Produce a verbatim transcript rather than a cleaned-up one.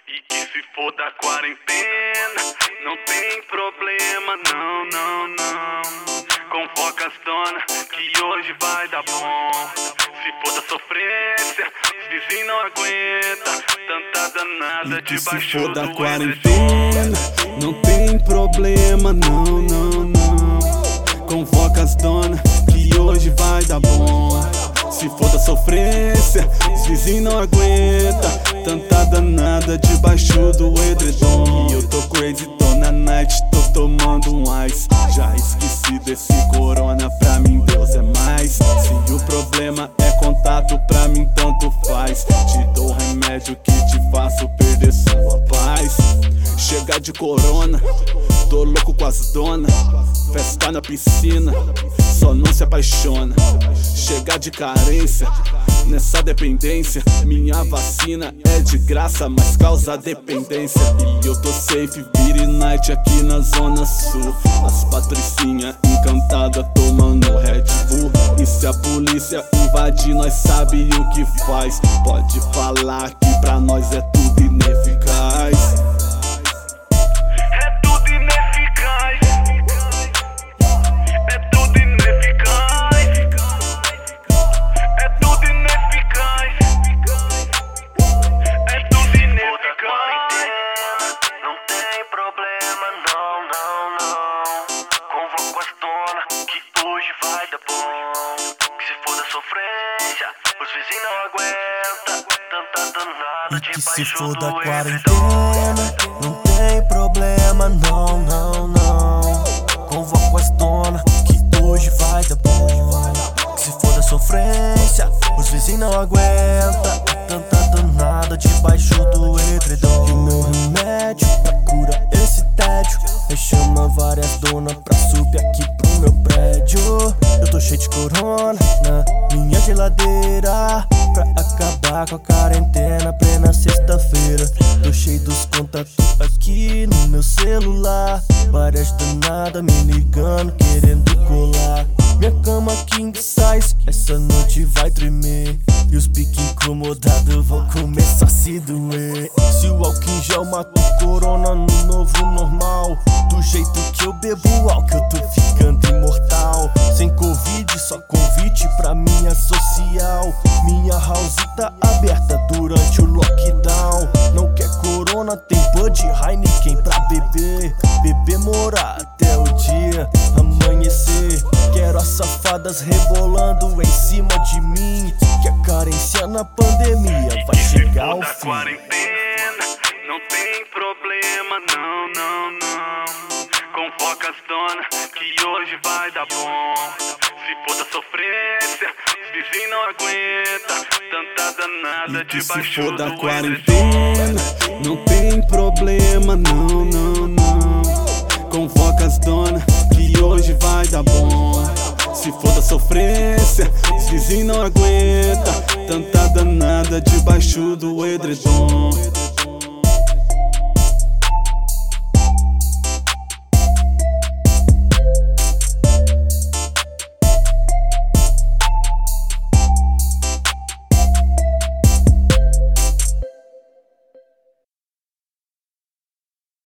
E que se for da quarentena, não tem problema, não, não, não. Convoca as donas, que hoje vai dar bom. Se for da sofrência, os vizinhos não aguentam tanta danada e que debaixo se for da do quarentena, não tem problema, não, não, não. Convoca as donas, que hoje vai dar bom. Se for da sofrência, os vizinhos não aguentam tanta danada debaixo do edredom. E eu tô crazy, tô na night, tô tomando um ice. Já esqueci desse corona, pra mim Deus é mais. Se o problema é contato, pra mim tanto faz. Te dou remédio que te faço perder sua paz. Chegar de corona, tô louco com as donas. Festa na piscina, só não se apaixona. Chegar de carência, nessa dependência. Minha vacina é de graça, mas causa dependência. E eu tô safe, beat night aqui na zona sul. As patricinhas encantadas tomando Red Bull. E se a polícia invadir, nós sabe o que faz. Pode falar que pra nós é tudo ineficaz. Os vizinhos não aguentam tanta danada E que se debaixo for da do quarentena, não tem problema, não, não, não. Convoco as donas, que hoje vai dar bom. Que se for da sofrência, os vizinhos não aguentam tanta danada debaixo do edredom. E o meu remédio pra curar esse tédio é chamar várias donas pra subir aqui pro meu prédio. Eu tô cheio de corona na minha geladeira, pra acabar com a quarentena plena sexta-feira. Tô cheio dos contatos aqui no meu celular, várias danadas me ligando, querendo colar. Minha cama king size, essa noite vai tremer. E os piques incomodados vão começar a se doer. Se o álcool em gel mata o corona no novo normal, do jeito que eu bebo álcool eu tô ficando imortal. Sem covid, só convite pra minha social. Minha house tá aberta durante o lockdown. Não quer corona, tem Bud Heineken pra beber. Beber morar até o dia amanhecer. Quero as safadas rebolando em cima de mim, que a carência na pandemia vai chegar ao fim. Quarentena, não tem problema, não, não, não. Convoca as donas, que hoje vai dar bom. Se for da sofrência, os vizinhos não aguentam tanta danada E que se debaixo for da do quarentena, não tem problema, não, não, não. Convoca as donas, que hoje vai dar bom. Se for da sofrência, os vizinhos não aguentam tanta danada debaixo do edredom.